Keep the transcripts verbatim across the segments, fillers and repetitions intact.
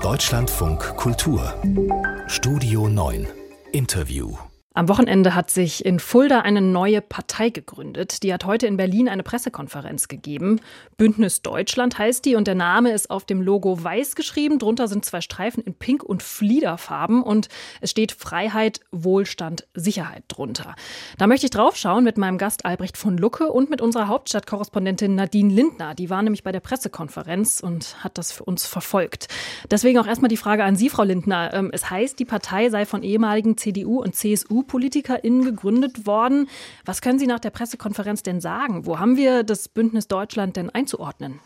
Deutschlandfunk Kultur Studio neun Interview. Am Wochenende hat sich in Fulda eine neue Partei gegründet. Die hat heute in Berlin eine Pressekonferenz gegeben. Bündnis Deutschland heißt die und der Name ist auf dem Logo weiß geschrieben. Drunter sind zwei Streifen in Pink- und Fliederfarben und es steht Freiheit, Wohlstand, Sicherheit drunter. Da möchte ich drauf schauen mit meinem Gast Albrecht von Lucke und mit unserer Hauptstadtkorrespondentin Nadine Lindner. Die war nämlich bei der Pressekonferenz und hat das für uns verfolgt. Deswegen auch erstmal die Frage an Sie, Frau Lindner. Es heißt, die Partei sei von ehemaligen C D U- und C S U-PolitikerInnen gegründet worden. Was können Sie nach der Pressekonferenz denn sagen? Wo haben wir das Bündnis Deutschland denn einzuordnen?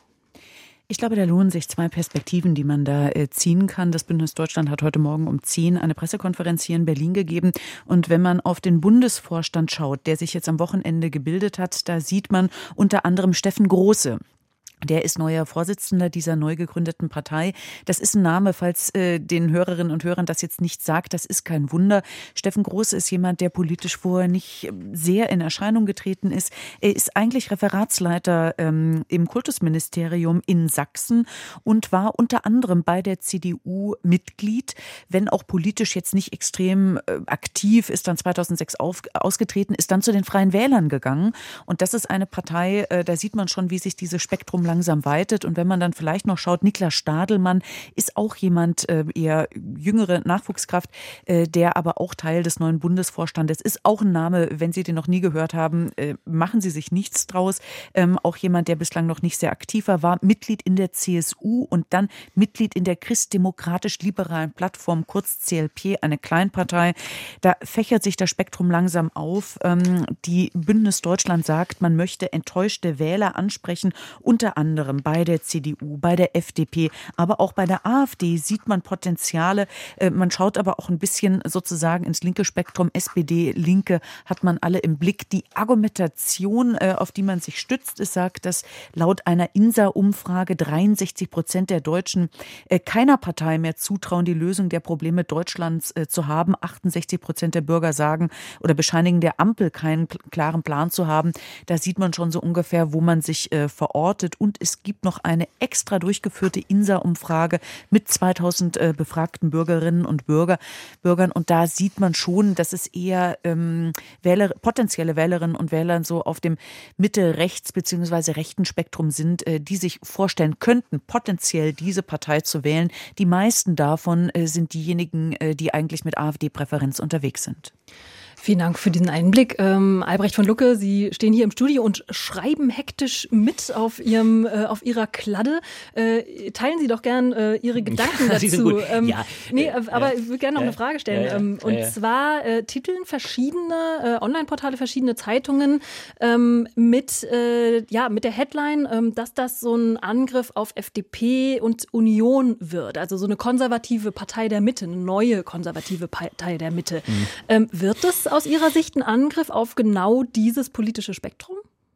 Ich glaube, da lohnen sich zwei Perspektiven, die man da äh, ziehen kann. Das Bündnis Deutschland hat heute Morgen um zehn eine Pressekonferenz hier in Berlin gegeben. Und wenn man auf den Bundesvorstand schaut, der sich jetzt am Wochenende gebildet hat, da sieht man unter anderem Steffen Große. Der ist neuer Vorsitzender dieser neu gegründeten Partei. Das ist ein Name, falls äh, den Hörerinnen und Hörern das jetzt nicht sagt, das ist kein Wunder. Steffen Große ist jemand, der politisch vorher nicht sehr in Erscheinung getreten ist. Er ist eigentlich Referatsleiter ähm, im Kultusministerium in Sachsen und war unter anderem bei der C D U Mitglied, wenn auch politisch jetzt nicht extrem äh, aktiv, ist dann zweitausendsechs auf, ausgetreten, ist dann zu den Freien Wählern gegangen. Und das ist eine Partei, äh, da sieht man schon, wie sich dieses Spektrum langsam weitet. Und wenn man dann vielleicht noch schaut, Niklas Stadelmann ist auch jemand, äh, eher jüngere Nachwuchskraft, äh, der aber auch Teil des neuen Bundesvorstandes ist. Auch ein Name, wenn Sie den noch nie gehört haben, äh, machen Sie sich nichts draus. Ähm, auch jemand, der bislang noch nicht sehr aktiv war, war Mitglied in der C S U und dann Mitglied in der christdemokratisch-liberalen Plattform, kurz C L P, eine Kleinpartei. Da fächert sich das Spektrum langsam auf. Ähm, die Bündnis Deutschland sagt, man möchte enttäuschte Wähler ansprechen, unter anderem bei der C D U, bei der F D P, aber auch bei der AfD sieht man Potenziale. Man schaut aber auch ein bisschen sozusagen ins linke Spektrum. S P D, Linke hat man alle im Blick. Die Argumentation, auf die man sich stützt, ist, sagt, dass laut einer I N S A-Umfrage dreiundsechzig Prozent der Deutschen keiner Partei mehr zutrauen, die Lösung der Probleme Deutschlands zu haben. achtundsechzig Prozent der Bürger sagen oder bescheinigen der Ampel keinen klaren Plan zu haben. Da sieht man schon so ungefähr, wo man sich verortet. Und es gibt noch eine extra durchgeführte I N S A-Umfrage mit zweitausend äh, befragten Bürgerinnen und Bürger, Bürgern. Und da sieht man schon, dass es eher ähm, Wähler, potenzielle Wählerinnen und Wähler so auf dem Mitte-Rechts- bzw. rechten Spektrum sind, äh, die sich vorstellen könnten, potenziell diese Partei zu wählen. Die meisten davon äh, sind diejenigen, äh, die eigentlich mit AfD-Präferenz unterwegs sind. Vielen Dank für diesen Einblick. Ähm, Albrecht von Lucke, Sie stehen hier im Studio und schreiben hektisch mit auf Ihrem, äh, auf Ihrer Kladde. Äh, teilen Sie doch gern äh, Ihre Gedanken ja, Sie sind dazu. gut. Ähm, ja. Nee, aber ja. ich würde gerne noch ja. eine Frage stellen. Ja, ja. Ähm, und ja, ja. zwar äh, titeln verschiedene äh, Online-Portale, verschiedene Zeitungen ähm, mit, äh, ja, mit der Headline, ähm, dass das so ein Angriff auf F D P und Union wird. Also so eine konservative Partei der Mitte, eine neue konservative Partei der Mitte. Mhm. Ähm, wird das aus Ihrer Sicht ein Angriff auf genau dieses politische Spektrum?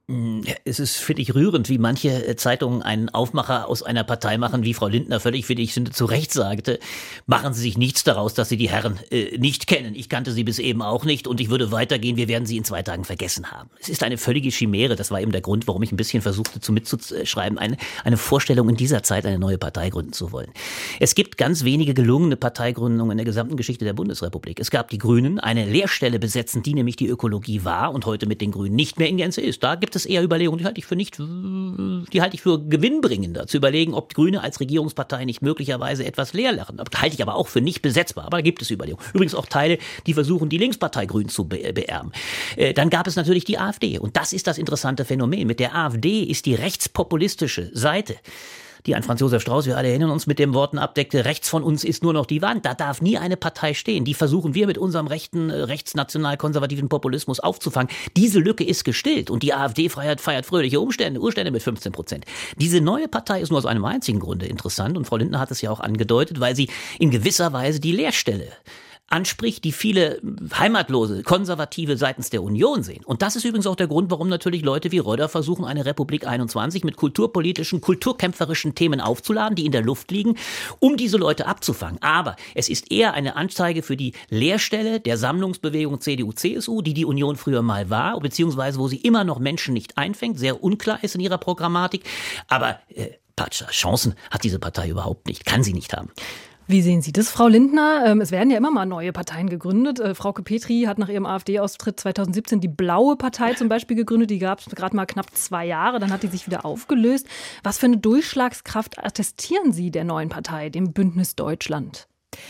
Es ist, finde ich, rührend, wie manche Zeitungen einen Aufmacher aus einer Partei machen, wie Frau Lindner völlig, finde ich, zu Recht sagte, machen Sie sich nichts daraus, dass Sie die Herren äh, nicht kennen. Ich kannte sie bis eben auch nicht und ich würde weitergehen, wir werden sie in zwei Tagen vergessen haben. Es ist eine völlige Chimäre, das war eben der Grund, warum ich ein bisschen versuchte, zu mitzuschreiben, eine, eine Vorstellung in dieser Zeit, eine neue Partei gründen zu wollen. Es gibt ganz wenige gelungene Parteigründungen in der gesamten Geschichte der Bundesrepublik. Es gab die Grünen, eine Leerstelle besetzen, die nämlich die Ökologie war und heute mit den Grünen nicht mehr in Gänze ist. Da gibt es eher Überlegungen, die halte ich für nicht, die halte ich für gewinnbringender, zu überlegen, ob die Grüne als Regierungspartei nicht möglicherweise etwas leer lachen. Das halte ich aber auch für nicht besetzbar. Aber da gibt es Überlegungen. Übrigens auch Teile, die versuchen, die Linkspartei Grün zu be- beerben. Äh, dann gab es natürlich die AfD. Und das ist das interessante Phänomen. Mit der AfD ist die rechtspopulistische Seite, die ein Franz Josef Strauß, wir alle erinnern uns, mit den Worten abdeckte, rechts von uns ist nur noch die Wand. Da darf nie eine Partei stehen. Die versuchen wir mit unserem rechten, rechtsnational-konservativen Populismus aufzufangen. Diese Lücke ist gestillt und die AfD feiert, feiert fröhliche Umstände, Urstände mit fünfzehn Prozent. Diese neue Partei ist nur aus einem einzigen Grunde interessant und Frau Lindner hat es ja auch angedeutet, weil sie in gewisser Weise die Leerstelle anspricht, die viele heimatlose Konservative seitens der Union sehen. Und das ist übrigens auch der Grund, warum natürlich Leute wie Röder versuchen, eine Republik einundzwanzig mit kulturpolitischen, kulturkämpferischen Themen aufzuladen, die in der Luft liegen, um diese Leute abzufangen. Aber es ist eher eine Anzeige für die Leerstelle der Sammlungsbewegung C D U C S U, die die Union früher mal war, beziehungsweise wo sie immer noch Menschen nicht einfängt, sehr unklar ist in ihrer Programmatik. Aber äh, Chancen hat diese Partei überhaupt nicht, kann sie nicht haben. Wie sehen Sie das, Frau Lindner? Es werden ja immer mal neue Parteien gegründet. Frauke Petry hat nach ihrem AfD-Austritt zweitausendsiebzehn die Blaue Partei zum Beispiel gegründet. Die gab es gerade mal knapp zwei Jahre, dann hat die sich wieder aufgelöst. Was für eine Durchschlagskraft attestieren Sie der neuen Partei, dem Bündnis Deutschland?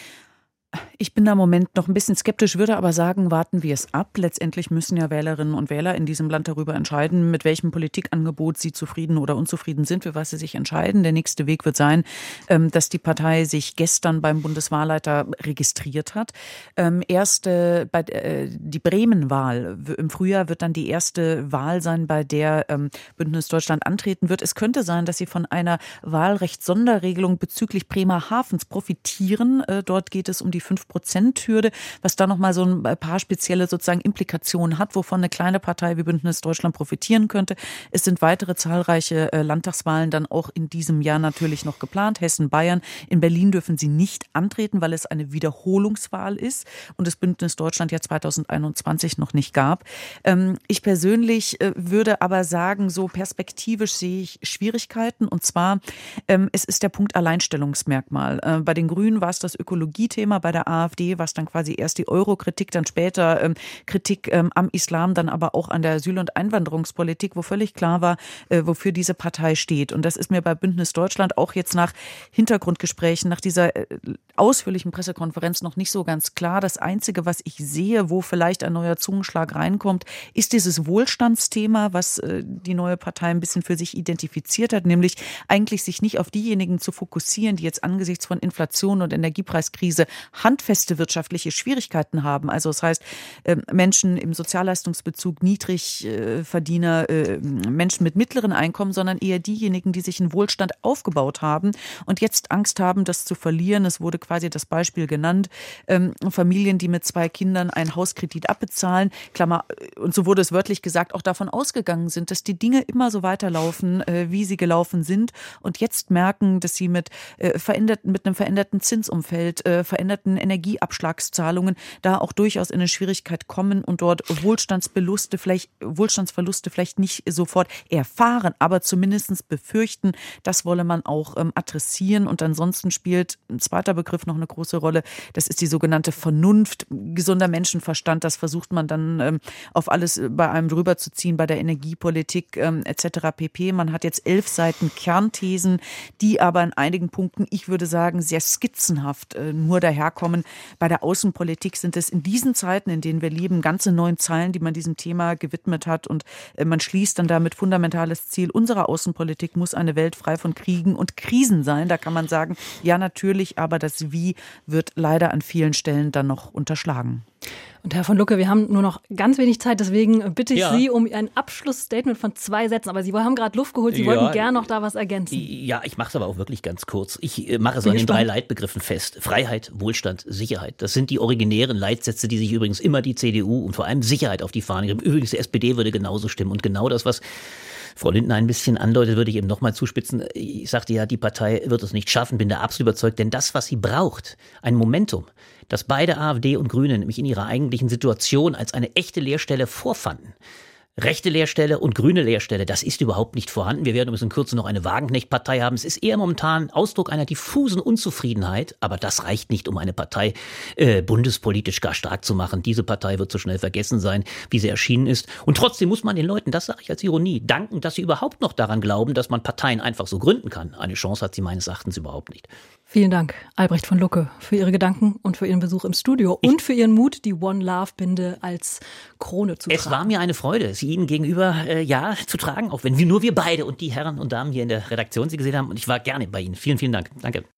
Ich bin da im Moment noch ein bisschen skeptisch, würde aber sagen, warten wir es ab. Letztendlich müssen ja Wählerinnen und Wähler in diesem Land darüber entscheiden, mit welchem Politikangebot sie zufrieden oder unzufrieden sind, für was sie sich entscheiden. Der nächste Weg wird sein, dass die Partei sich gestern beim Bundeswahlleiter registriert hat. Erste, bei, die Bremen-Wahl im Frühjahr wird dann die erste Wahl sein, bei der Bündnis Deutschland antreten wird. Es könnte sein, dass sie von einer Wahlrechtssonderregelung bezüglich Bremerhavens profitieren. Dort geht es um die fünf Prozent Hürde, was da nochmal so ein paar spezielle sozusagen Implikationen hat, wovon eine kleine Partei wie Bündnis Deutschland profitieren könnte. Es sind weitere zahlreiche Landtagswahlen dann auch in diesem Jahr natürlich noch geplant. Hessen, Bayern. In Berlin dürfen sie nicht antreten, weil es eine Wiederholungswahl ist und das Bündnis Deutschland ja zweitausendeinundzwanzig noch nicht gab. Ich persönlich würde aber sagen, so perspektivisch sehe ich Schwierigkeiten, und zwar, es ist der Punkt Alleinstellungsmerkmal. Bei den Grünen war es das Ökologiethema, bei der AfD war es dann quasi erst die Euro-Kritik, dann später ähm, Kritik ähm, am Islam, dann aber auch an der Asyl- und Einwanderungspolitik, wo völlig klar war, äh, wofür diese Partei steht. Und das ist mir bei Bündnis Deutschland auch jetzt nach Hintergrundgesprächen, nach dieser äh, ausführlichen Pressekonferenz noch nicht so ganz klar. Das Einzige, was ich sehe, wo vielleicht ein neuer Zungenschlag reinkommt, ist dieses Wohlstandsthema, was äh, die neue Partei ein bisschen für sich identifiziert hat, nämlich eigentlich sich nicht auf diejenigen zu fokussieren, die jetzt angesichts von Inflation und Energiepreiskrise handfeste wirtschaftliche Schwierigkeiten haben. Also das heißt, Menschen im Sozialleistungsbezug, Niedrigverdiener, Menschen mit mittleren Einkommen, sondern eher diejenigen, die sich einen Wohlstand aufgebaut haben und jetzt Angst haben, das zu verlieren. Es wurde quasi das Beispiel genannt, Familien, die mit zwei Kindern einen Hauskredit abbezahlen, Klammer, und so wurde es wörtlich gesagt, auch davon ausgegangen sind, dass die Dinge immer so weiterlaufen, wie sie gelaufen sind und jetzt merken, dass sie mit, veränderten, mit einem veränderten Zinsumfeld, veränderten Energieabschlagszahlungen da auch durchaus in eine Schwierigkeit kommen und dort Wohlstandsverluste vielleicht, Wohlstandsverluste vielleicht nicht sofort erfahren, aber zumindest befürchten. Das wolle man auch ähm, adressieren. Und ansonsten spielt ein zweiter Begriff noch eine große Rolle. Das ist die sogenannte Vernunft, gesunder Menschenverstand. Das versucht man dann ähm, auf alles bei einem drüber zu ziehen, bei der Energiepolitik ähm, et cetera pp. Man hat jetzt elf Seiten Kernthesen, die aber in einigen Punkten, ich würde sagen, sehr skizzenhaft äh, nur daherkommen. Bei der Außenpolitik sind es in diesen Zeiten, in denen wir leben, ganze neun Zeilen, die man diesem Thema gewidmet hat. Und man schließt dann damit fundamentales Ziel unserer Außenpolitik muss eine Welt frei von Kriegen und Krisen sein. Da kann man sagen, ja natürlich, aber das Wie wird leider an vielen Stellen dann noch unterschlagen. Und Herr von Lucke, wir haben nur noch ganz wenig Zeit, deswegen bitte ich ja. Sie um ein Abschlussstatement von zwei Sätzen. Aber Sie haben gerade Luft geholt, Sie ja. wollten gerne noch da was ergänzen. Ja, ich mache es aber auch wirklich ganz kurz. Ich äh, mache es an den drei Leitbegriffen fest. Freiheit, Wohlstand, Sicherheit. Das sind die originären Leitsätze, die sich übrigens immer die C D U und vor allem Sicherheit auf die Fahne geben. Übrigens, die S P D würde genauso stimmen. Und genau das, was Frau Lindner ein bisschen andeutet, würde ich eben nochmal zuspitzen. Ich sagte ja, die Partei wird es nicht schaffen, bin da absolut überzeugt. Denn das, was sie braucht, ein Momentum, das beide AfD und Grüne nämlich in ihrer eigentlichen Situation als eine echte Leerstelle vorfanden. Rechte Leerstelle und grüne Leerstelle, das ist überhaupt nicht vorhanden. Wir werden übrigens in Kürze noch eine Wagenknecht-Partei haben. Es ist eher momentan Ausdruck einer diffusen Unzufriedenheit, aber das reicht nicht, um eine Partei äh, bundespolitisch gar stark zu machen. Diese Partei wird so schnell vergessen sein, wie sie erschienen ist. Und trotzdem muss man den Leuten, das sage ich als Ironie, danken, dass sie überhaupt noch daran glauben, dass man Parteien einfach so gründen kann. Eine Chance hat sie meines Erachtens überhaupt nicht. Vielen Dank, Albrecht von Lucke, für Ihre Gedanken und für Ihren Besuch im Studio und für Ihren Mut, die One Love Binde als Krone zu tragen. Es war mir eine Freude, sie Ihnen gegenüber äh, ja zu tragen, auch wenn wir nur wir beide und die Herren und Damen hier in der Redaktion Sie gesehen haben. Und ich war gerne bei Ihnen. Vielen, vielen Dank. Danke.